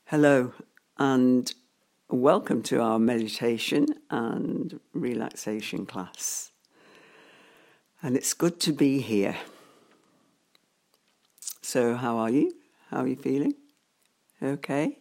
Hello and welcome to our meditation and relaxation class. And it's good to be here. So how are you? How are you feeling? Okay?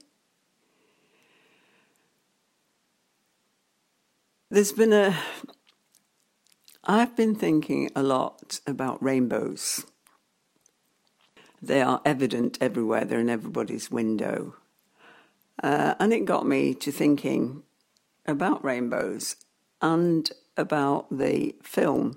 I've been thinking a lot about rainbows. They are evident everywhere. They're in everybody's window. And it got me to thinking about rainbows and about the film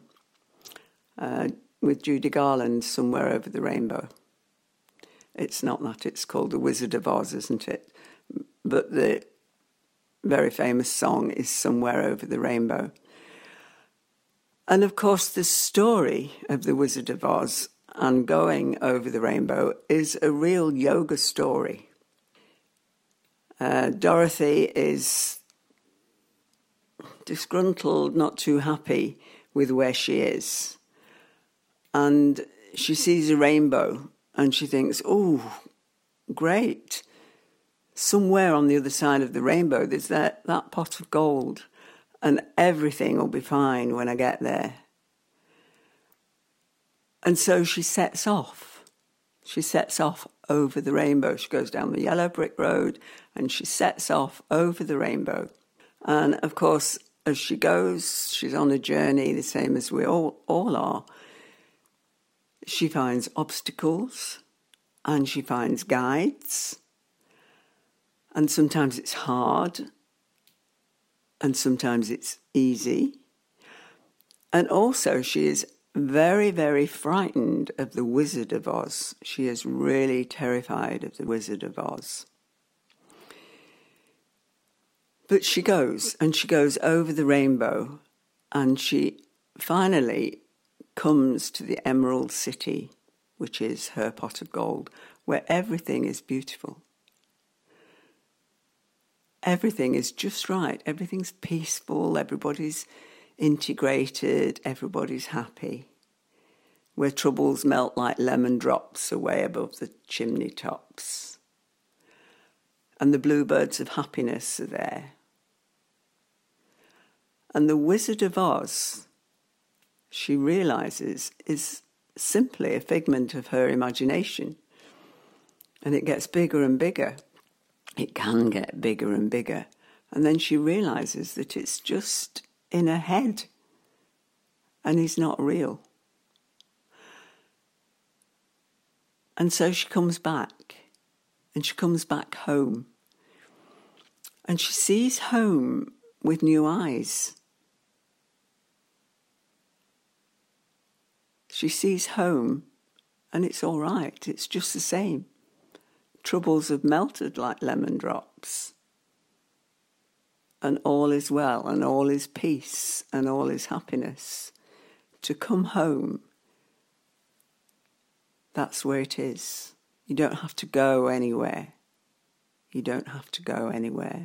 with Judy Garland, Somewhere Over the Rainbow. It's not that, it's called The Wizard of Oz, isn't it? But the very famous song is Somewhere Over the Rainbow. And of course, the story of The Wizard of Oz and going over the rainbow is a real yoga story. Dorothy is disgruntled, not too happy with where she is. And she sees a rainbow and she thinks, oh, great. Somewhere on the other side of the rainbow there's that pot of gold and everything will be fine when I get there. And so she sets off. She sets off over the rainbow. She goes down the yellow brick road and she sets off over the rainbow. And of course, as she goes, she's on a journey, the same as we all are. She finds obstacles and she finds guides. And sometimes it's hard and sometimes it's easy. And also she is very, very frightened of the Wizard of Oz. She is really terrified of the Wizard of Oz. But she goes, and she goes over the rainbow, and she finally comes to the Emerald City, which is her pot of gold, where everything is beautiful. Everything is just right. Everything's peaceful. Everybody's integrated, everybody's happy, where troubles melt like lemon drops away above the chimney tops. And the bluebirds of happiness are there. And the Wizard of Oz, she realises, is simply a figment of her imagination. And it gets bigger and bigger. It can get bigger and bigger. And then she realises that it's just in her head, and he's not real. And so she comes back, and she comes back home, and she sees home with new eyes. She sees home, and it's all right, it's just the same. Troubles have melted like lemon drops. And all is well, and all is peace, and all is happiness. To come home, that's where it is. You don't have to go anywhere. You don't have to go anywhere.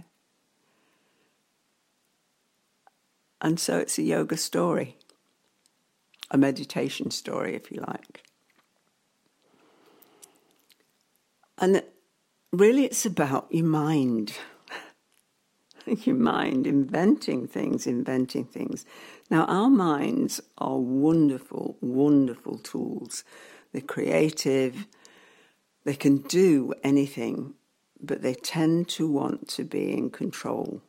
And so it's a yoga story, a meditation story, if you like. And really it's about your mind. Your mind, inventing things. Now, our minds are wonderful, wonderful tools. They're creative. They can do anything, but they tend to want to be in control.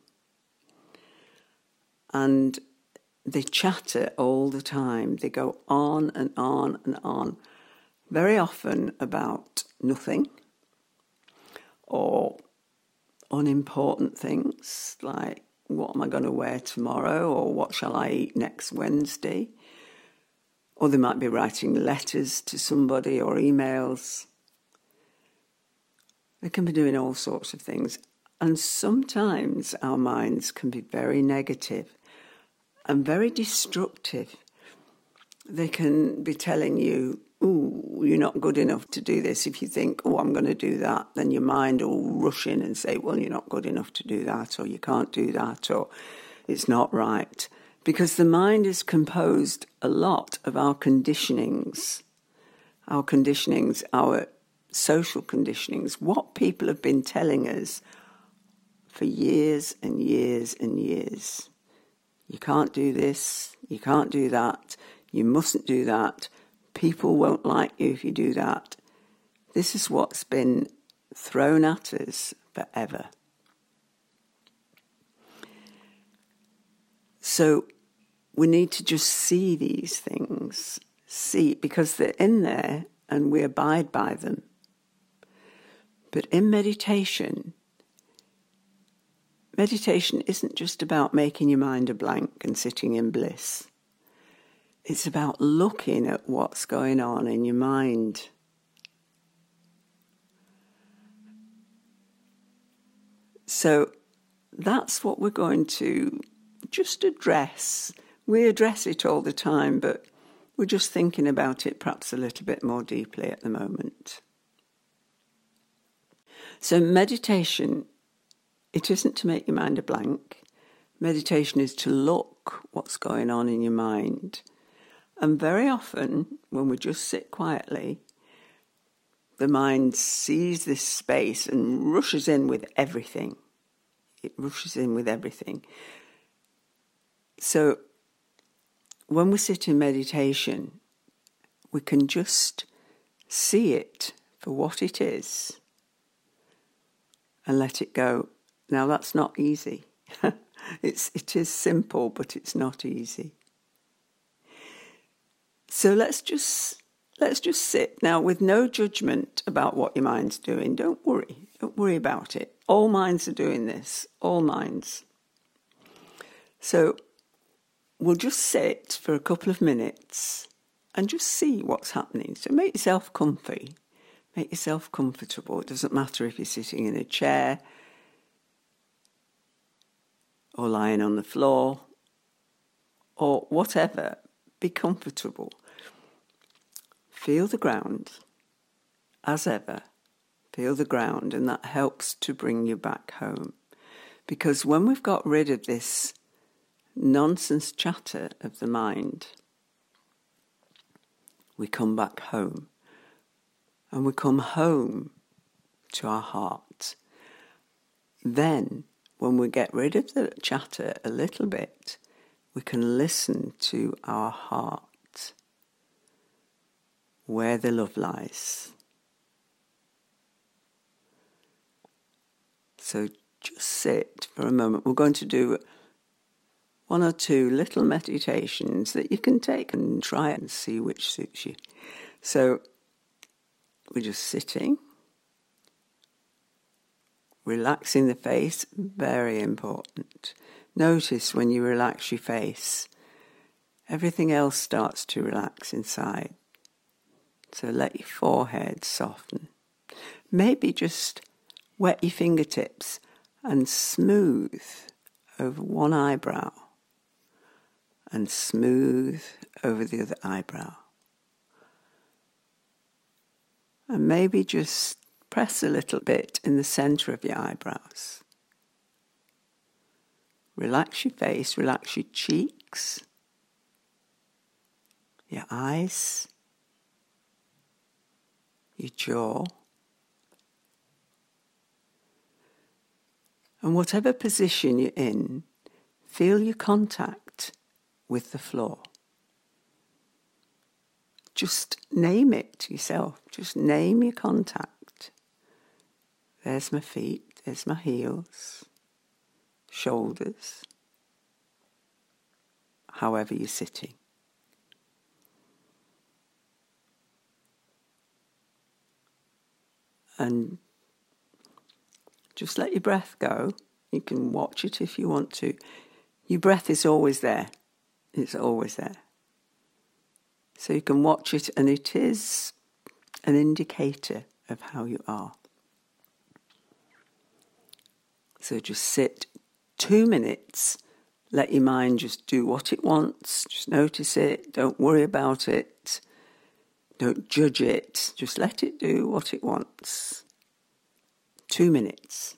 And they chatter all the time. They go on and on and on, very often about nothing or unimportant things like what am I going to wear tomorrow or what shall I eat next Wednesday? Or they might be writing letters to somebody or emails. They can be doing all sorts of things. And sometimes our minds can be very negative and very destructive. They can be telling you, ooh, you're not good enough to do this. If you think, oh, I'm going to do that, then your mind will rush in and say, well, you're not good enough to do that, or you can't do that, or it's not right. Because the mind is composed a lot of our conditionings, our social conditionings, what people have been telling us for years and years and years. You can't do this, you can't do that, you mustn't do that, people won't like you if you do that. This is what's been thrown at us forever. So we need to just see these things, because they're in there and we abide by them. But in meditation isn't just about making your mind a blank and sitting in bliss. It's about looking at what's going on in your mind. So that's what we're going to just address. We address it all the time, but we're just thinking about it perhaps a little bit more deeply at the moment. So meditation, it isn't to make your mind a blank. Meditation is to look what's going on in your mind. And very often, when we just sit quietly, the mind sees this space and rushes in with everything. It rushes in with everything. So when we sit in meditation, we can just see it for what it is and let it go. Now that's not easy. It is simple, but it's not easy. So let's just sit now with no judgment about what your mind's doing. Don't worry about it. All minds are doing this, all minds. So we'll just sit for a couple of minutes and just see what's happening. So make yourself comfy, make yourself comfortable. It doesn't matter if you're sitting in a chair or lying on the floor or whatever. Be comfortable. Feel the ground, as ever. Feel the ground, and that helps to bring you back home. Because when we've got rid of this nonsense chatter of the mind, we come back home. And we come home to our heart. Then, when we get rid of the chatter a little bit, we can listen to our heart, where the love lies. So just sit for a moment. We're going to do one or two little meditations that you can take and try and see which suits you. So we're just sitting, relaxing the face, very important. Notice when you relax your face, everything else starts to relax inside. So let your forehead soften. Maybe just wet your fingertips and smooth over one eyebrow and smooth over the other eyebrow. And maybe just press a little bit in the centre of your eyebrows. Relax your face, relax your cheeks, your eyes, your jaw. And whatever position you're in, feel your contact with the floor. Just name it to yourself. Just name your contact. There's my feet, there's my heels, shoulders, however you're sitting. And just let your breath go. You can watch it if you want to. Your breath is always there. It's always there. So you can watch it, and it is an indicator of how you are. So just sit 2 minutes. Let your mind just do what it wants. Just notice it. Don't worry about it. Don't judge it. Just let it do what it wants. 2 minutes.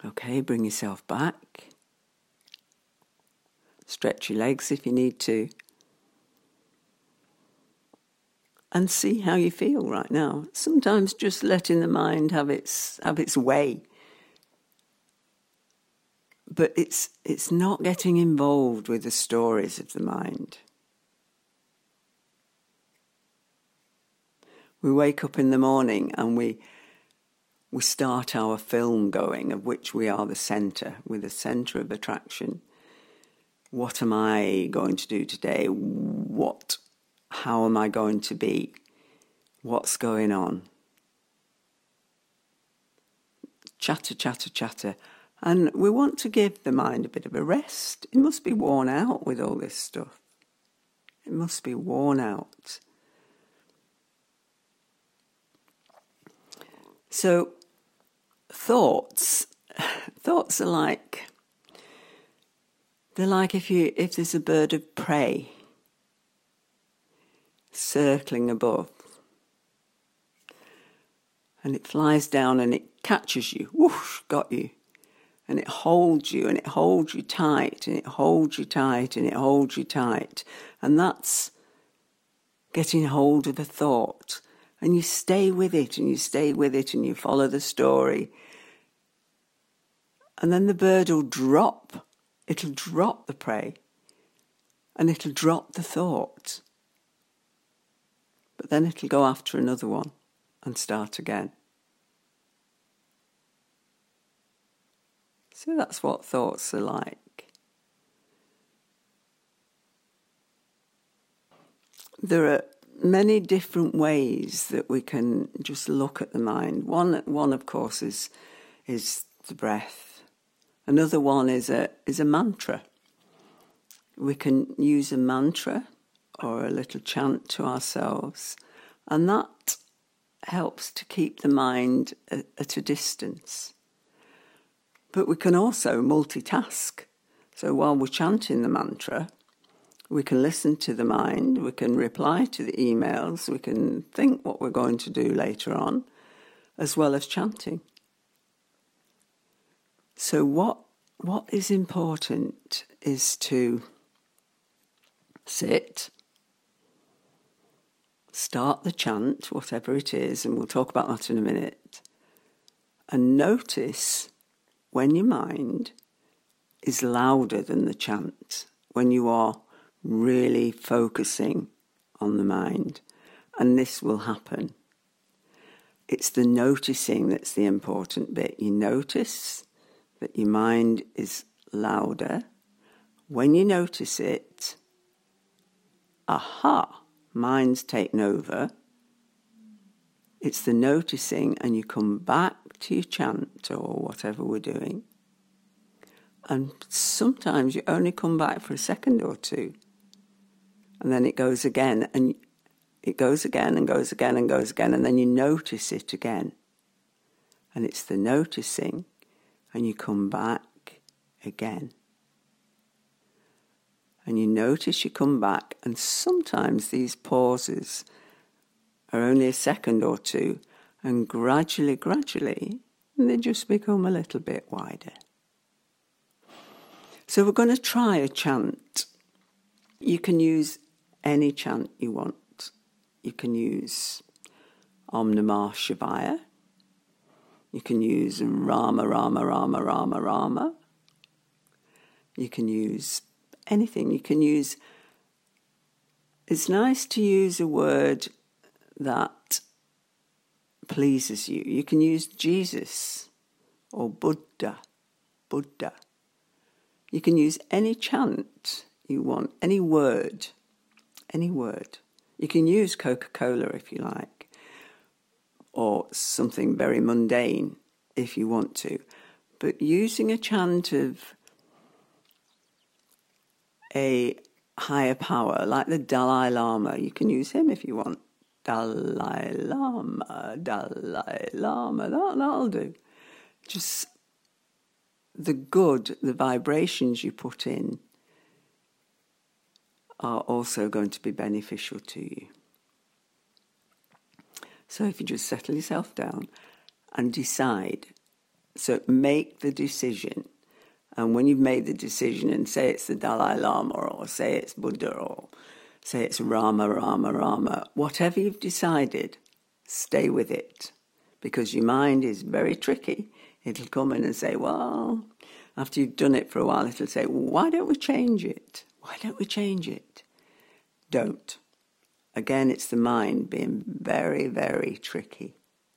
Okay, bring yourself back. Stretch your legs if you need to. And see how you feel right now. Sometimes just letting the mind have its way. But it's not getting involved with the stories of the mind. We wake up in the morning and we start our film going, of which we are the centre. We're the centre of attraction. What am I going to do today? How am I going to be? What's going on? Chatter, chatter, chatter. And we want to give the mind a bit of a rest. It must be worn out with all this stuff. It must be worn out. So thoughts are like, they're like if there's a bird of prey circling above and it flies down and it catches you, whoosh, got you, and it holds you and it holds you tight and it holds you tight and it holds you tight, and that's getting hold of a thought, and you stay with it and you stay with it and you follow the story, and then the bird will drop. It'll drop the prey and it'll drop the thought. But then it'll go after another one and start again. So that's what thoughts are like. There are many different ways that we can just look at the mind. One of course, is the breath. Another one is a mantra. We can use a mantra or a little chant to ourselves, and that helps to keep the mind at a distance. But we can also multitask. So while we're chanting the mantra, we can listen to the mind, we can reply to the emails, we can think what we're going to do later on, as well as chanting. So what is important is to sit, start the chant, whatever it is, and we'll talk about that in a minute, and notice when your mind is louder than the chant, when you are really focusing on the mind, and this will happen. It's the noticing that's the important bit. You notice that your mind is louder. When you notice it, aha, mind's taken over. It's the noticing, and you come back to your chant or whatever we're doing. And sometimes you only come back for a second or two. And then it goes again, and it goes again and goes again and goes again, and then you notice it again. And it's the noticing, and you come back again. And you notice you come back, and sometimes these pauses are only a second or two, and gradually, they just become a little bit wider. So we're going to try a chant. You can use any chant you want. You can use Om Namah Shivaya. You can use Rama, Rama, Rama, Rama, Rama. You can use anything. You can use... It's nice to use a word that pleases you. You can use Jesus or Buddha. You can use any chant you want, any word. You can use Coca-Cola if you like, or something very mundane if you want to. But using a chant of a higher power, like the Dalai Lama, you can use him if you want. Dalai Lama, that'll do. Just the vibrations you put in are also going to be beneficial to you. So if you just settle yourself down and decide So make the decision. And when you've made the decision, and say it's the Dalai Lama, or say it's Buddha, or say it's Rama, whatever you've decided, stay with it. Because your mind is very tricky. It'll come in and say, well, after you've done it for a while, it'll say, well, why don't we change it? Why don't we change it? Don't. Again, it's the mind being very, very tricky.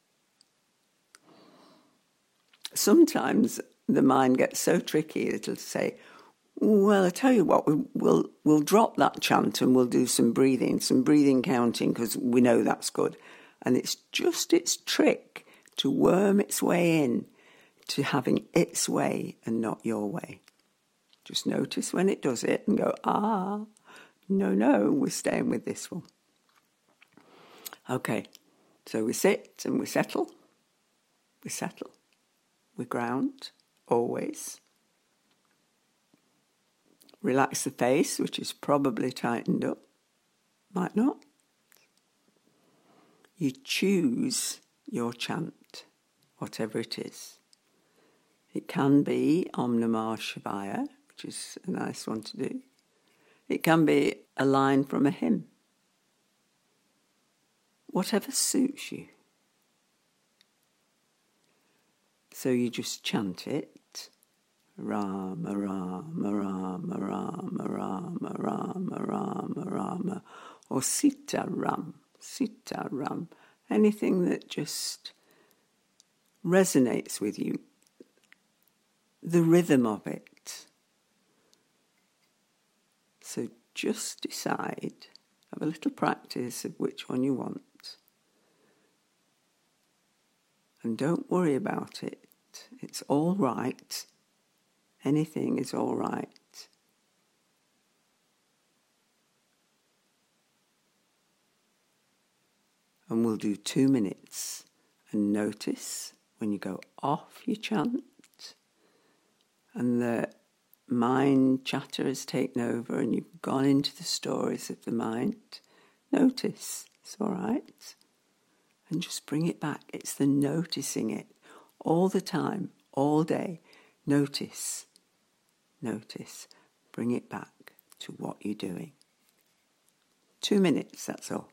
Sometimes the mind gets so tricky it'll say, well, I tell you what, we'll drop that chant and we'll do some breathing counting, because we know that's good. And it's just its trick to worm its way in to having its way and not your way. Just notice when it does it and go, no, we're staying with this one. Okay, so we sit and we settle. We ground, always. Relax the face, which is probably tightened up. Might not. You choose your chant, whatever it is. It can be Om Namah Shivaya, which is a nice one to do. It can be a line from a hymn. Whatever suits you. So you just chant it. Rama, Rama, Rama, Rama, Rama, Rama, Rama, Rama. Or Sita Ram. Anything that just resonates with you. The rhythm of it. So just decide, have a little practice of which one you want. And don't worry about it. It's all right. Anything is all right. And we'll do 2 minutes. And notice when you go off your chant and the mind chatter has taken over and you've gone into the stories of the mind, notice, it's all right. And just bring it back. It's the noticing it all the time, all day. Notice. Bring it back to what you're doing. 2 minutes, that's all.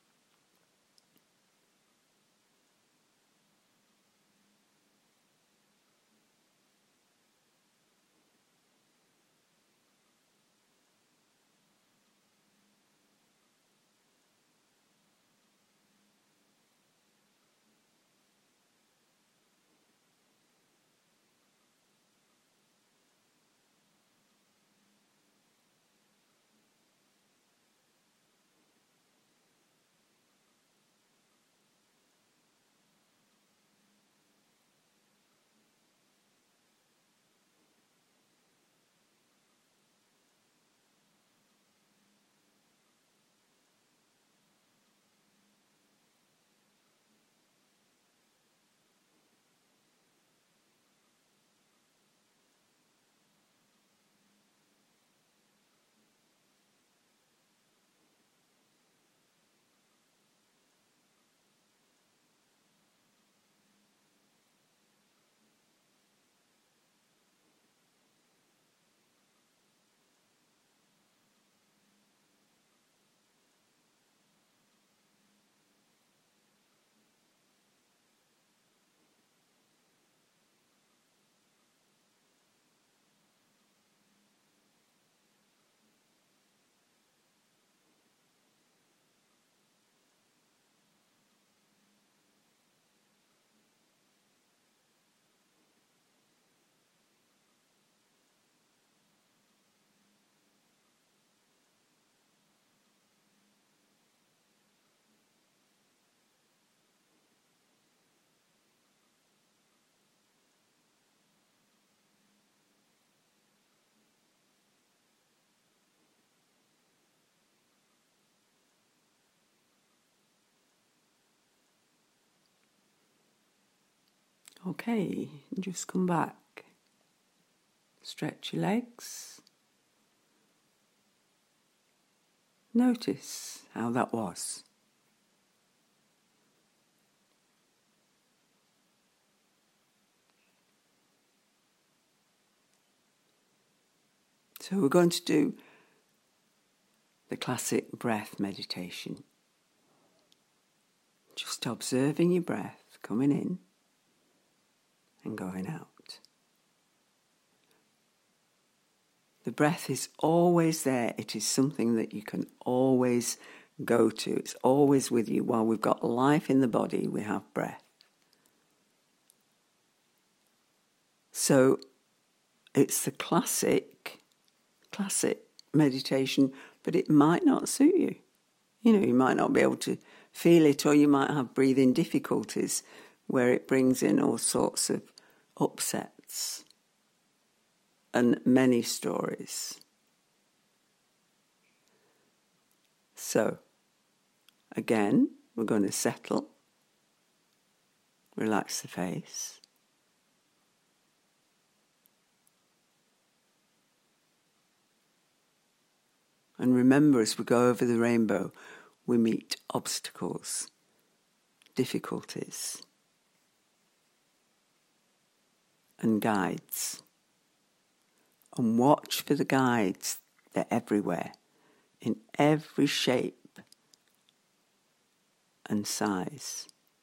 Okay, just come back. Stretch your legs. Notice how that was. So we're going to do the classic breath meditation. Just observing your breath coming in and going out. The breath is always there. It is something that you can always go to. It's always with you. While we've got life in the body, we have breath. So it's the classic meditation, but it might not suit you. You know, you might not be able to feel it, or you might have breathing difficulties where it brings in all sorts of upsets and many stories. So, again, we're going to settle, relax the face. And remember, as we go over the rainbow, we meet obstacles, difficulties, and guides. And watch for the guides. They're everywhere, in every shape and size.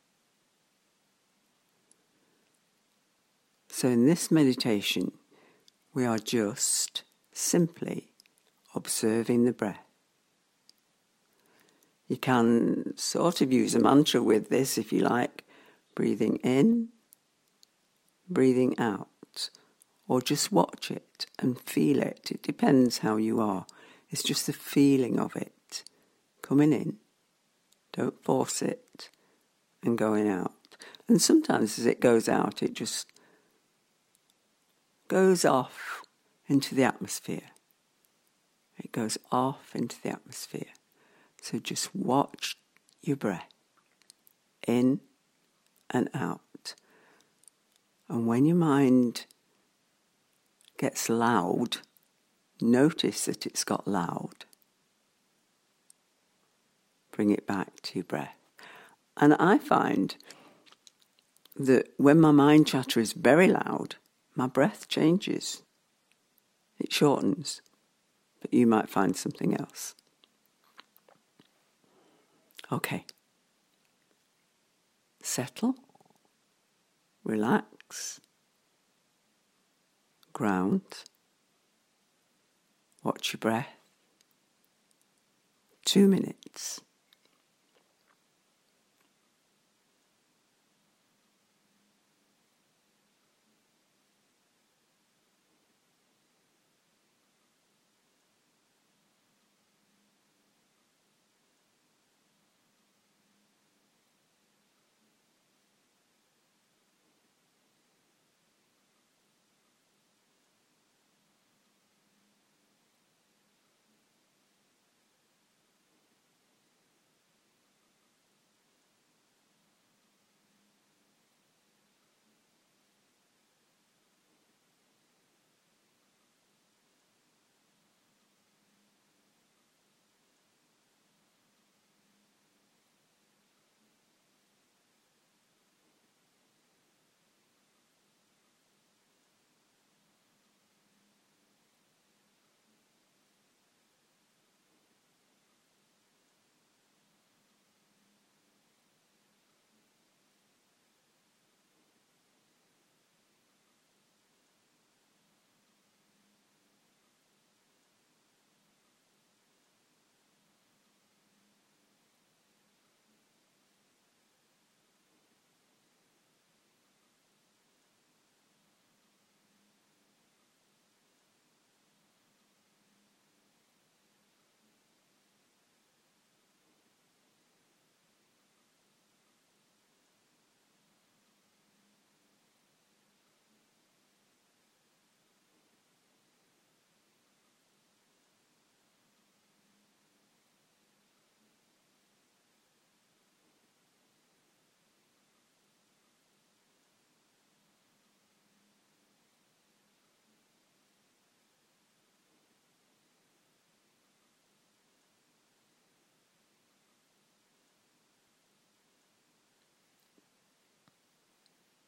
So in this meditation, we are just simply observing the breath. You can sort of use a mantra with this if you like, breathing in, breathing out, or just watch it and feel it. It depends how you are. It's just the feeling of it coming in, don't force it, and going out. And sometimes as it goes out, it just goes off into the atmosphere. It goes off into the atmosphere. So just watch your breath in and out. And when your mind gets loud, notice that it's got loud. Bring it back to your breath. And I find that when my mind chatter is very loud, my breath changes. It shortens. But you might find something else. Okay. Settle. Relax. Ground. Watch your breath. 2 minutes.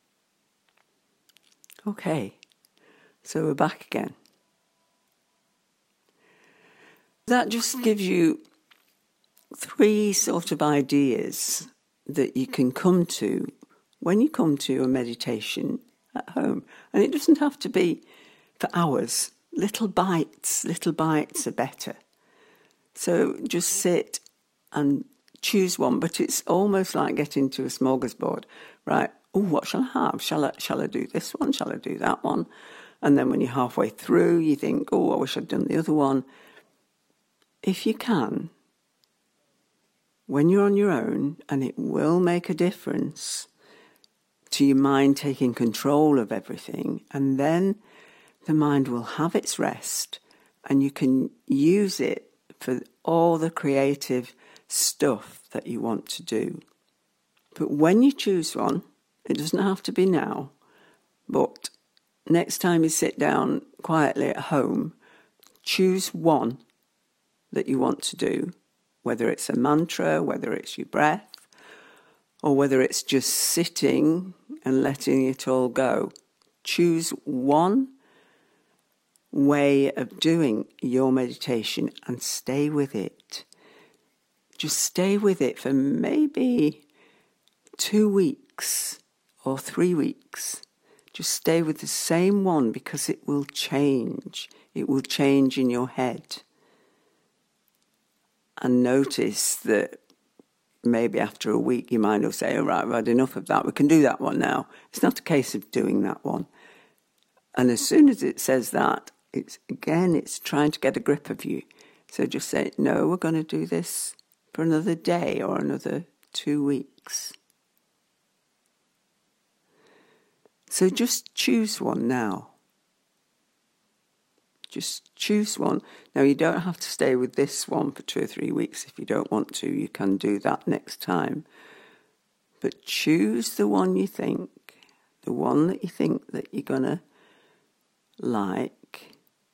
Okay, so we're back again. That just gives you 3 sort of ideas that you can come to when you come to a meditation at home. And it doesn't have to be for hours. Little bites are better. So just sit and choose one, but it's almost like getting to a smorgasbord, right? Oh, what shall I have? Shall I do this one? Shall I do that one? And then when you're halfway through, you think, oh, I wish I'd done the other one. If you can, when you're on your own, and it will make a difference to your mind taking control of everything, and then the mind will have its rest, and you can use it for all the creative stuff that you want to do. But when you choose one, it doesn't have to be now, but next time you sit down quietly at home, choose one that you want to do, whether it's a mantra, whether it's your breath, or whether it's just sitting and letting it all go. Choose one way of doing your meditation and stay with it. Just stay with it for maybe 2 weeks or 3 weeks. Just stay with the same one, because it will change. It will change in your head. And notice that maybe after a week your mind will say, all right, I've had enough of that. We can do that one now. It's not a case of doing that one. And as soon as it says that, it's trying to get a grip of you. So just say, no, we're going to do this for another day or another 2 weeks. So just choose one now. Just choose one. Now, you don't have to stay with this one for 2 or 3 weeks. If you don't want to, you can do that next time. But choose the one that you think that you're going to like.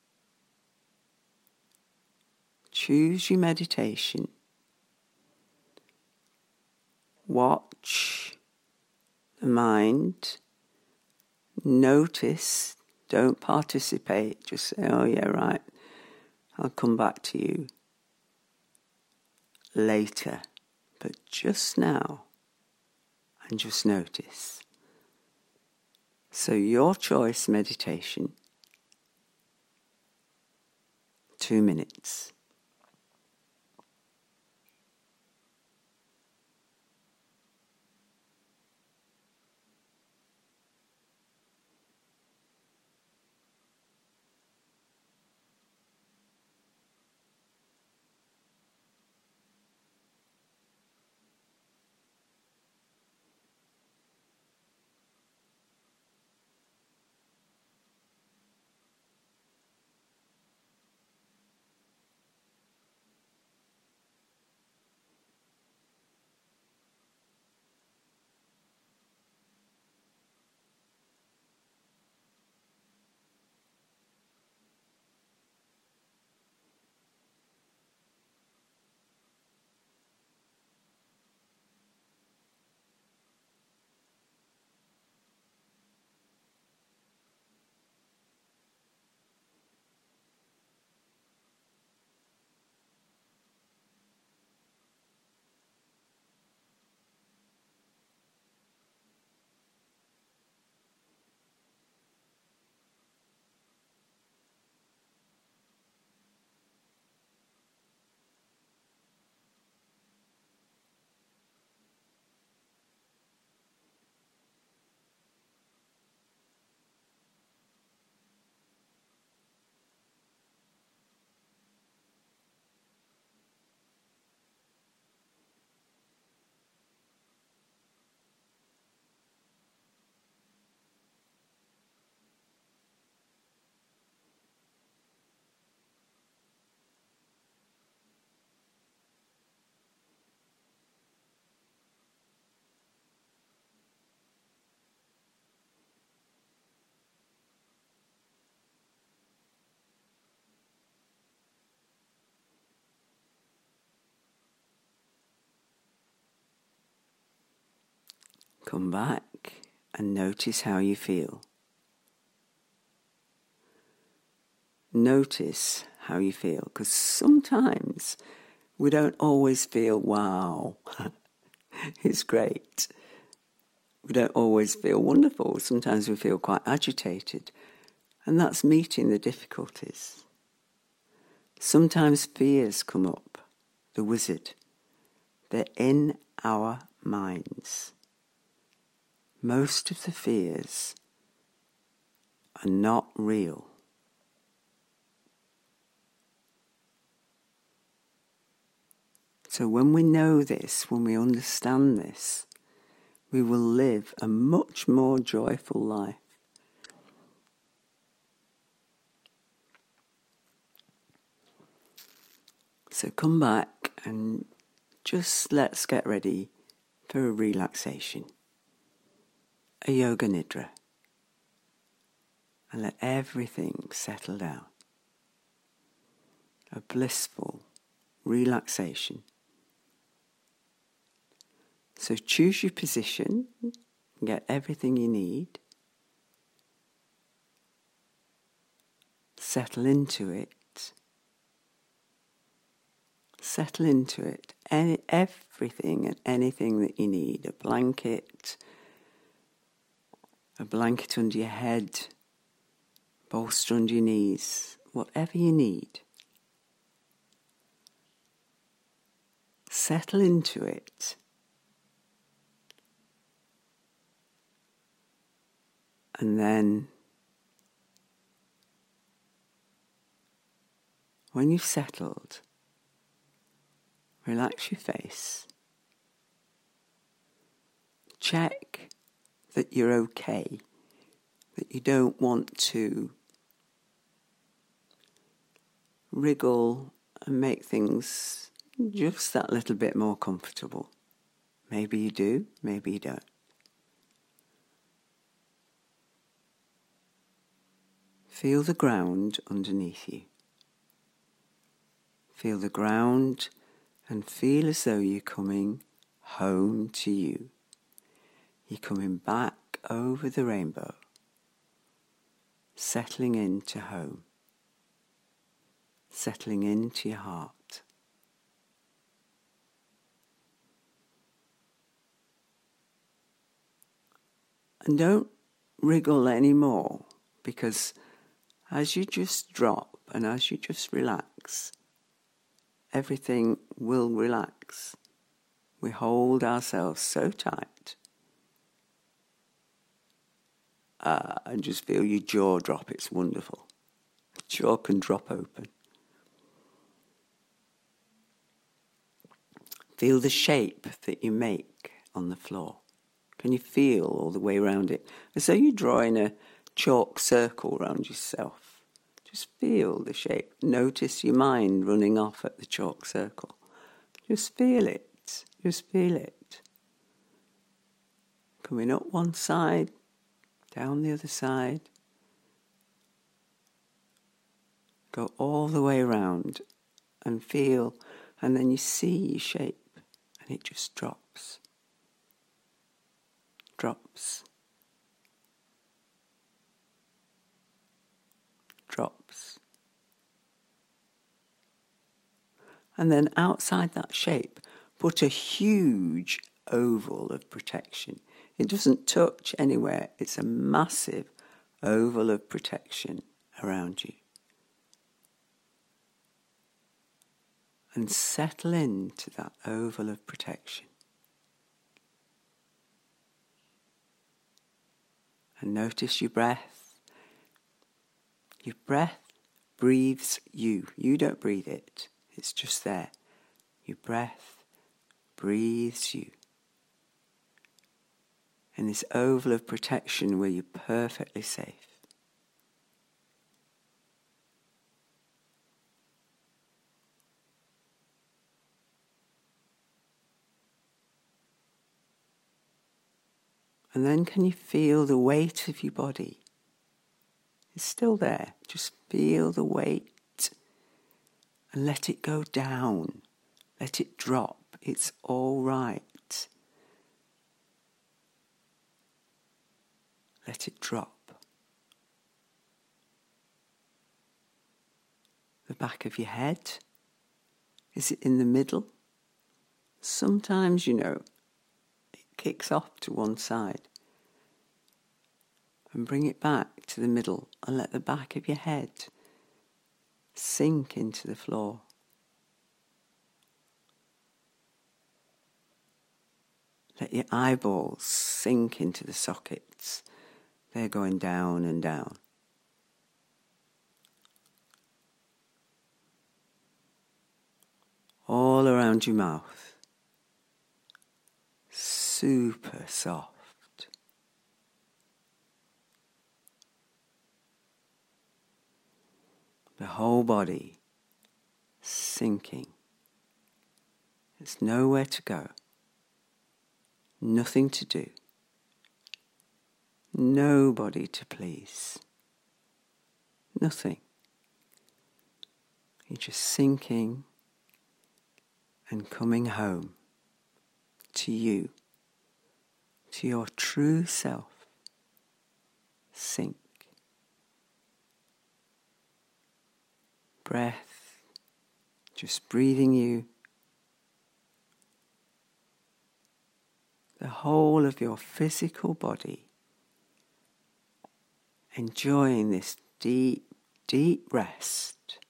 Choose your meditation. Watch the mind. Notice. Don't participate. Just say, oh yeah, right. I'll come back to you later. But just now, and just notice. So your choice meditation, 2 minutes. Come back and notice how you feel. Notice how you feel, because sometimes we don't always feel, wow, it's great. We don't always feel wonderful. Sometimes we feel quite agitated, and that's meeting the difficulties. Sometimes fears come up, the wizard. They're in our minds. Most of the fears are not real. So when we know this, when we understand this, we will live a much more joyful life. So come back and just let's get ready for a relaxation, a yoga nidra, and let everything settle down. A blissful relaxation. So choose your position, get everything you need, settle into it. Settle into it, everything and anything that you need, a blanket under your head, bolster under your knees, whatever you need. Settle into it. And then, when you've settled, relax your face. Check that you're okay, that you don't want to wriggle and make things just that little bit more comfortable. Maybe you do, maybe you don't. Feel the ground underneath you. Feel the ground and feel as though you're coming home to you. You're coming back over the rainbow, settling into home, settling into your heart. And don't wriggle anymore, because as you just drop and as you just relax, everything will relax. We hold ourselves so tight. And just feel your jaw drop. It's wonderful. Jaw can drop open. Feel the shape that you make on the floor. Can you feel all the way around it? As though you're drawing a chalk circle around yourself. Just feel the shape. Notice your mind running off at the chalk circle. Just feel it. Just feel it. Coming up one side, down the other side. Go all the way around and feel, and then you see your shape and it just drops. Drops. Drops. And then outside that shape, put a huge oval of protection. It doesn't touch anywhere. It's a massive oval of protection around you. And settle into that oval of protection. And notice your breath. Your breath breathes you. You don't breathe it. It's just there. Your breath breathes you. In this oval of protection where you're perfectly safe. And then can you feel the weight of your body? It's still there. Just feel the weight and let it go down. Let it drop. It's all right. Let it drop. The back of your head? Is it in the middle? Sometimes, it kicks off to one side. And bring it back to the middle and let the back of your head sink into the floor. Let your eyeballs sink into the sockets. They're going down and down. All around your mouth. Super soft. The whole body sinking. There's nowhere to go. Nothing to do. Nobody to please. Nothing. You're just sinking and coming home to you, to your true self. Sink. Breath, just breathing you. The whole of your physical body, enjoying this deep, deep rest.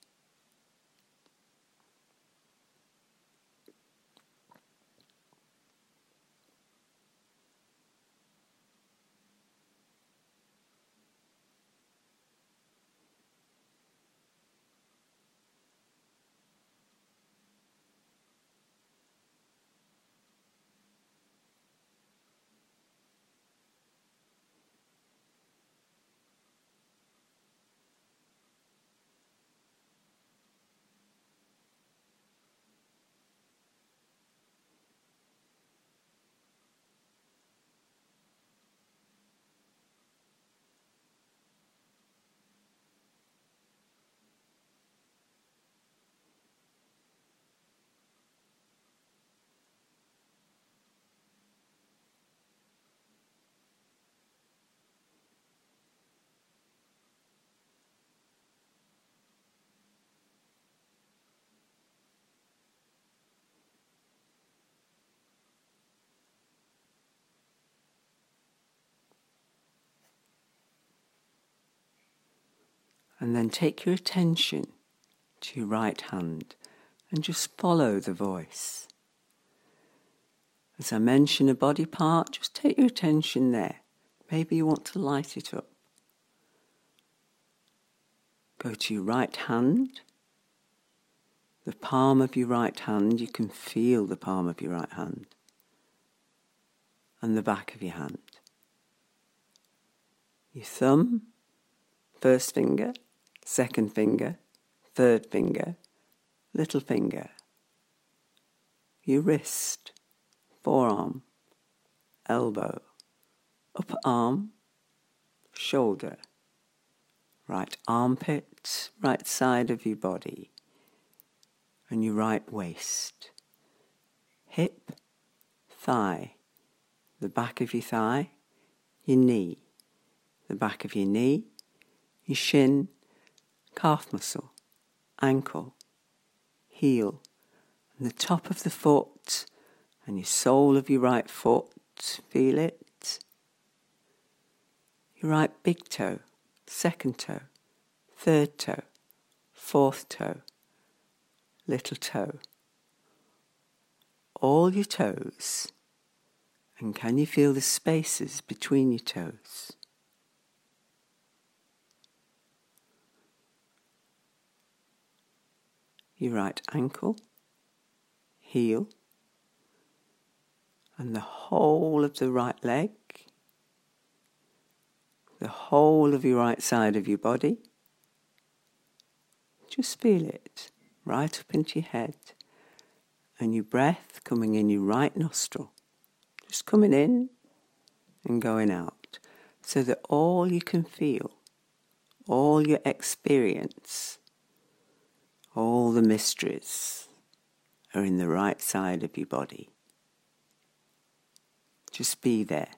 And then take your attention to your right hand and just follow the voice. As I mention a body part, just take your attention there. Maybe you want to light it up. Go to your right hand. The palm of your right hand, you can feel the palm of your right hand. And the back of your hand. Your thumb, first finger, second finger, third finger, little finger. Your wrist, forearm, elbow, upper arm, shoulder, right armpit, right side of your body, and your right waist, hip, thigh, the back of your thigh, your knee, the back of your knee, your shin, calf muscle, ankle, heel, and the top of the foot, and your sole of your right foot, feel it. Your right big toe, second toe, third toe, fourth toe, little toe. All your toes, and can you feel the spaces between your toes? Your right ankle, heel, and the whole of the right leg, the whole of your right side of your body. Just feel it right up into your head, and your breath coming in your right nostril, just coming in and going out, so that all you can feel, all your experience, all the mysteries are in the right side of your body. Just be there.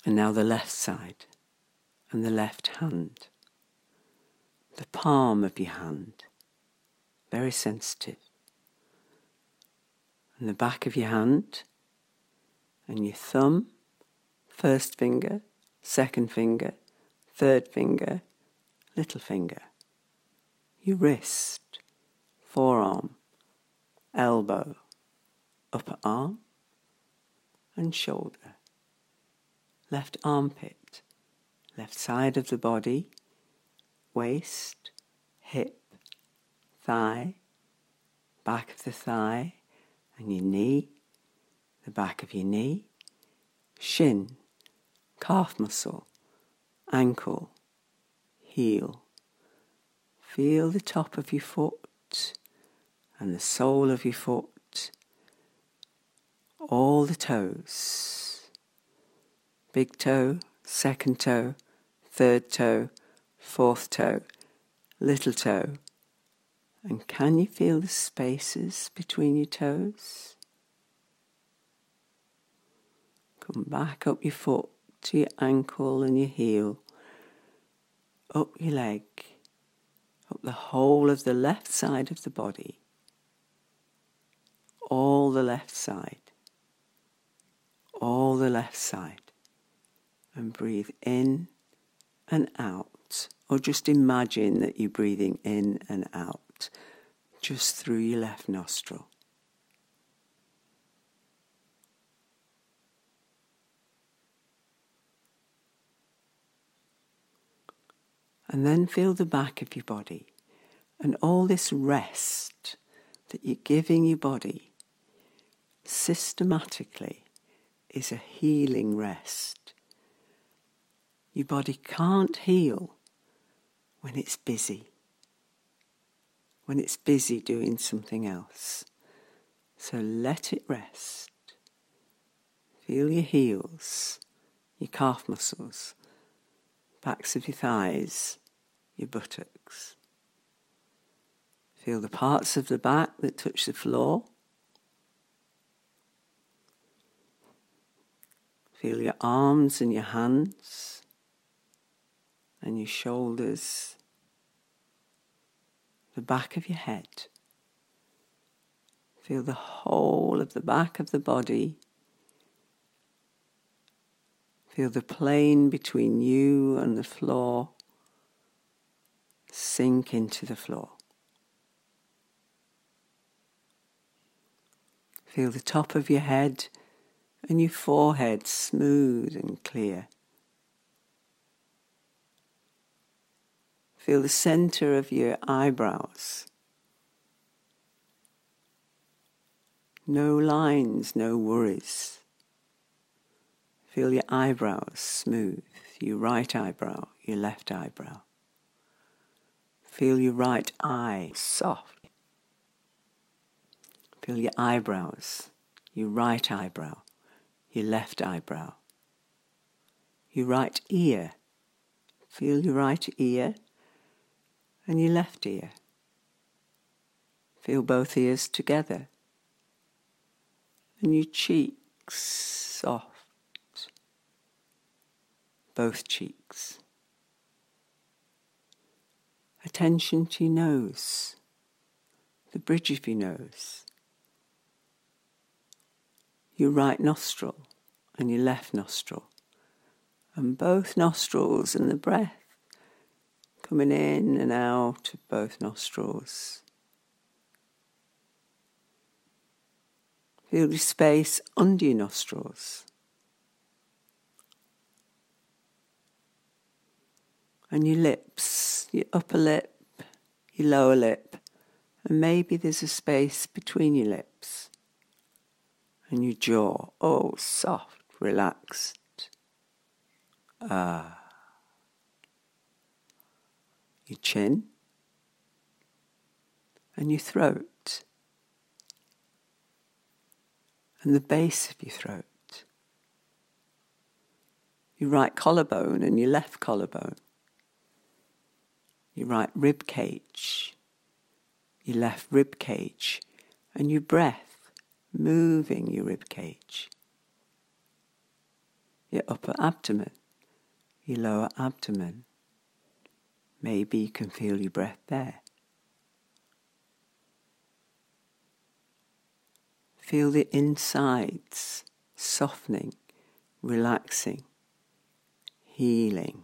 And now the left side and the left hand. The palm of your hand, very sensitive. And the back of your hand and your thumb, first finger, second finger, third finger, little finger. Your wrist, forearm, elbow, upper arm and shoulder. Left armpit, left side of the body, waist, hip, thigh, back of the thigh and your knee, the back of your knee, shin, calf muscle, ankle, heel. Feel the top of your foot and the sole of your foot, all the toes, big toe, second toe, third toe, fourth toe, little toe. And can you feel the spaces between your toes? Come back up your foot to your ankle and your heel, up your leg, up the whole of the left side of the body, all the left side, all the left side. And breathe in and out, or just imagine that you're breathing in and out, just through your left nostril. And then feel the back of your body and all this rest that you're giving your body systematically is a healing rest. Your body can't heal when it's busy doing something else. So let it rest. Feel your heels, your calf muscles, backs of your thighs, your buttocks. Feel the parts of the back that touch the floor. Feel your arms and your hands and your shoulders, the back of your head. Feel the whole of the back of the body. Feel the plane between you and the floor sink into the floor. Feel the top of your head and your forehead smooth and clear. Feel the center of your eyebrows. No lines, no worries. Feel your eyebrows smooth, your right eyebrow, your left eyebrow. Feel your right eye soft. Feel your eyebrows, your right eyebrow, your left eyebrow. Your right ear. Feel your right ear and your left ear. Feel both ears together. And your cheeks soft. Both cheeks. Attention to your nose, the bridge of your nose. Your right nostril and your left nostril. And both nostrils and the breath coming in and out of both nostrils. Feel the space under your nostrils. And your lips, your upper lip, your lower lip, and maybe there's a space between your lips. And your jaw, oh, soft, relaxed. Your chin and your throat and the base of your throat. Your right collarbone and your left collarbone. Your right rib cage, your left rib cage, and your breath moving your rib cage. your upper abdomen, your lower abdomen. Maybe you can feel your breath there. Feel the insides softening, relaxing, healing.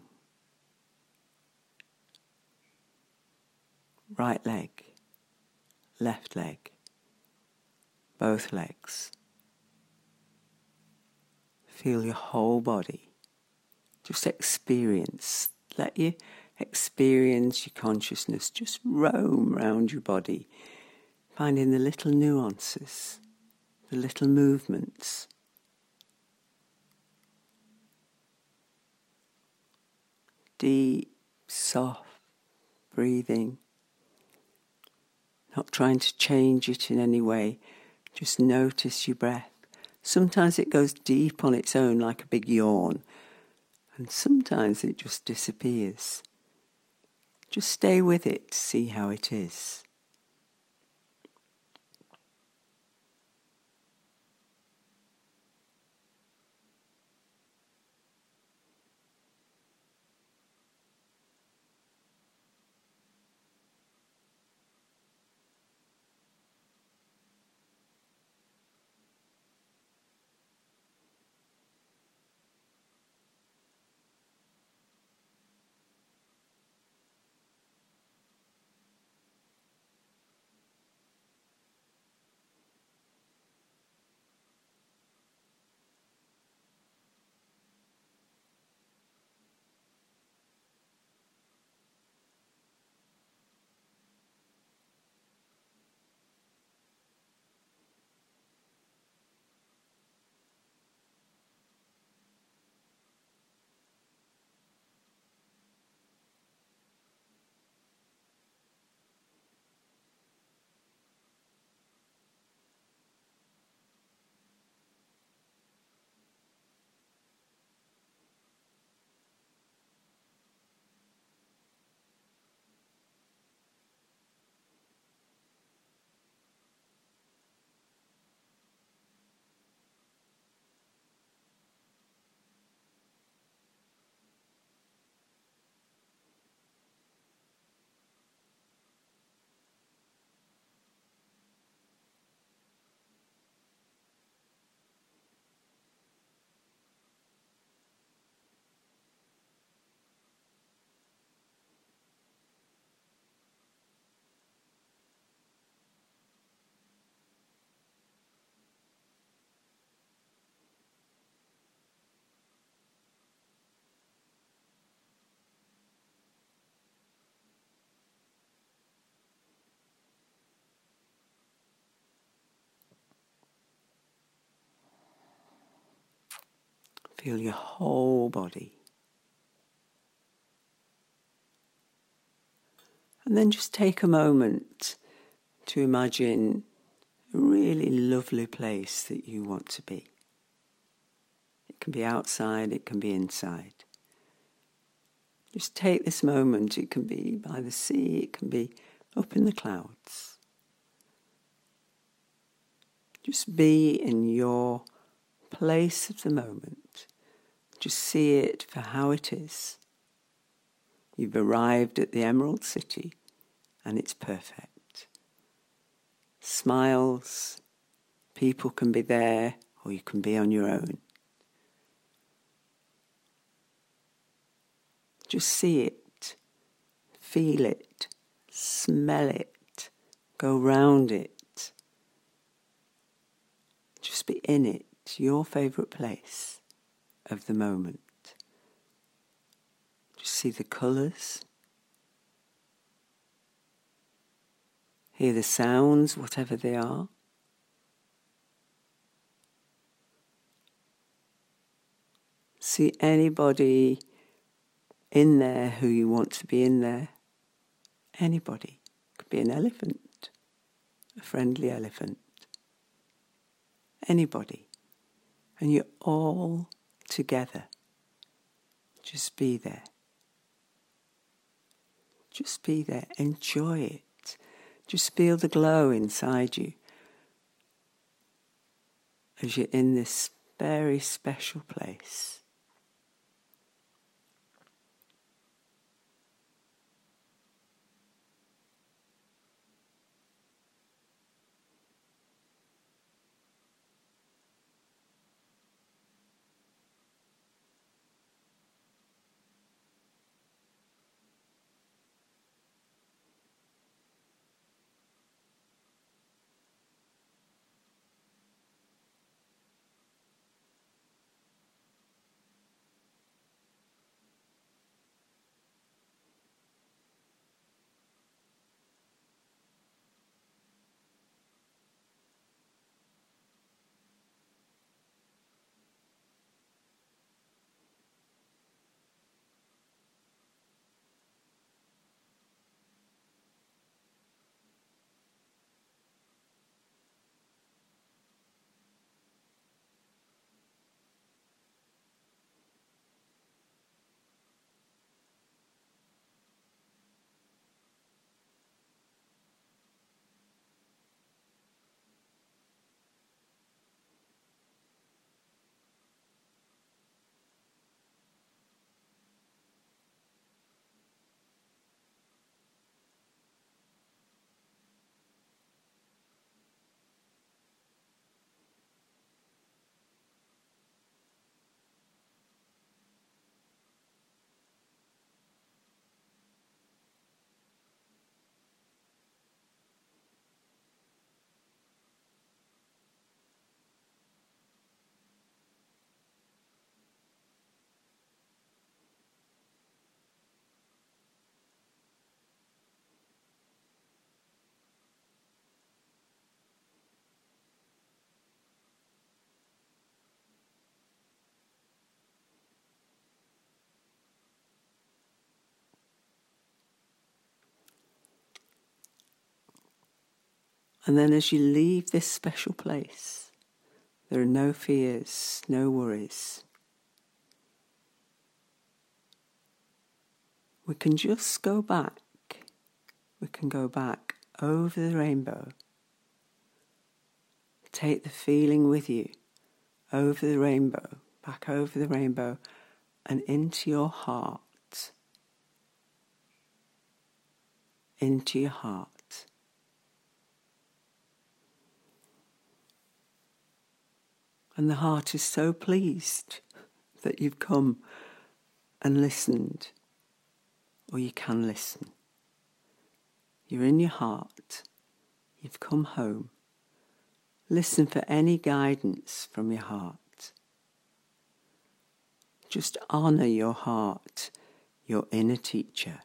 Right leg, left leg, both legs. Feel your whole body. Just experience. Let you experience your consciousness just roam round your body, finding the little nuances, the little movements. Deep, soft breathing. Not trying to change it in any way. Just notice your breath. Sometimes it goes deep on its own like a big yawn, and sometimes it just disappears. Just stay with it to see how it is. Feel your whole body. And then just take a moment to imagine a really lovely place that you want to be. It can be outside, it can be inside. Just take this moment. It can be by the sea, it can be up in the clouds. Just be in your place of the moment. Just see it for how it is. You've arrived at the Emerald City and it's perfect. Smiles, people can be there or you can be on your own. Just see it, feel it, smell it, go round it. Just be in it, your favourite place of the moment. Just see the colours, hear the sounds, whatever they are. See anybody in there who you want to be in there. Anybody. Could be an elephant, a friendly elephant. Anybody. And you're all together. Just be there. Just be there. Enjoy it. Just feel the glow inside you as you're in this very special place And then as you leave this special place, there are no fears, no worries. We can just go back. We can go back over the rainbow. Take the feeling with you over the rainbow, back over the rainbow, and into your heart. Into your heart. And the heart is so pleased that you've come and listened, or you can listen. You're in your heart. You've come home. Listen for any guidance from your heart. Just honour your heart, your inner teacher.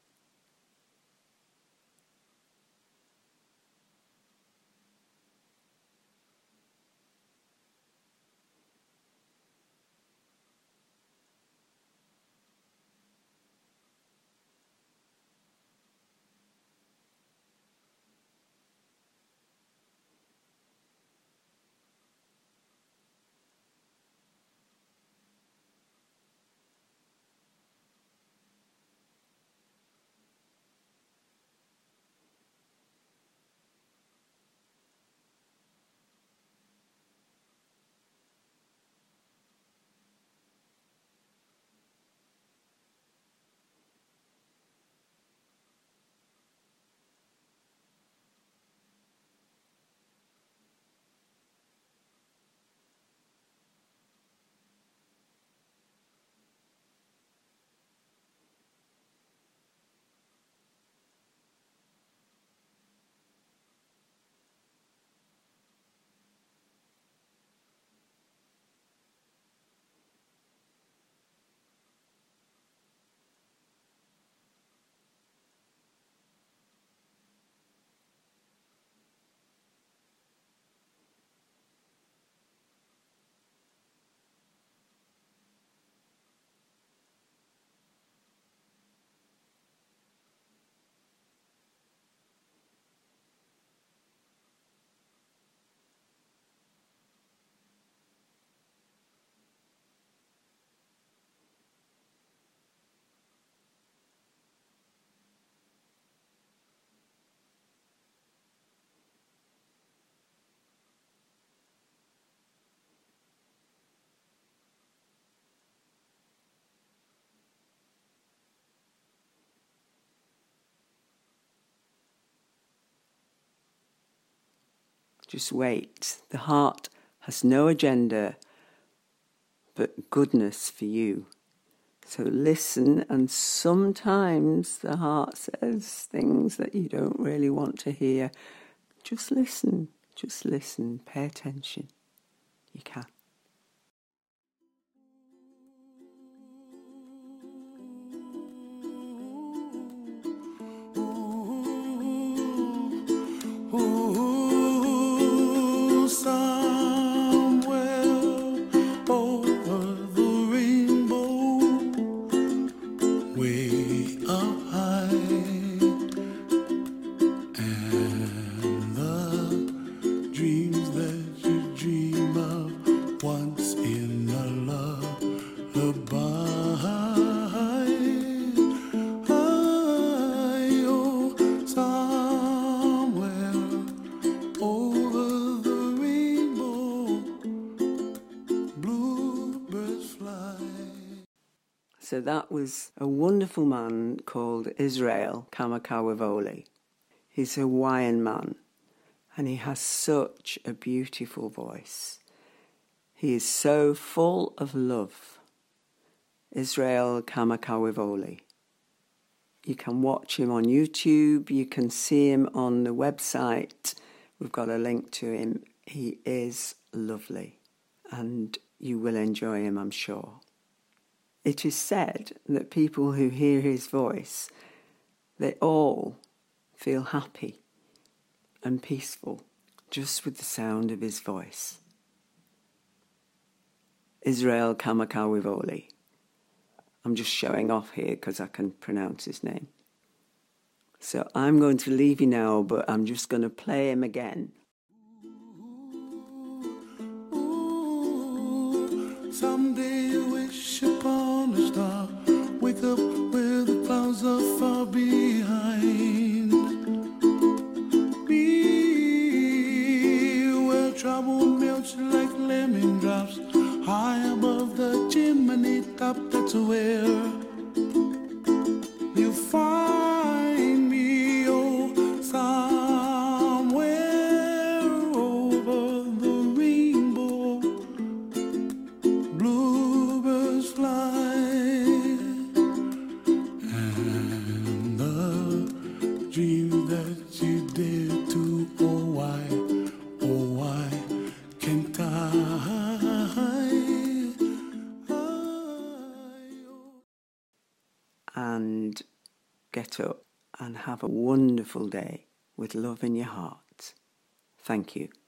Just wait. The heart has no agenda but goodness for you. So listen, and sometimes the heart says things that you don't really want to hear. Just listen, pay attention. You can. So that was a wonderful man called Israel Kamakawiwo'ole. He's a Hawaiian man, and he has such a beautiful voice. He is so full of love. Israel Kamakawiwo'ole. You can watch him on YouTube. You can see him on the website. We've got a link to him. He is lovely, and you will enjoy him, I'm sure. It is said that people who hear his voice, they all feel happy and peaceful just with the sound of his voice. Israel Kamakawiwo'ole. I'm just showing off here because I can pronounce his name. So I'm going to leave you now, but I'm just going to play him again. Someday you wish upon a star, wake up where the clouds are far behind me, where trouble melts like lemon drops, high above the chimney top. That's where you find me, oh, somewhere over the rainbow. Bluebirds fly, and the dream that you dare to, oh why can't I? And get up and have a wonderful day with love in your heart. Thank you.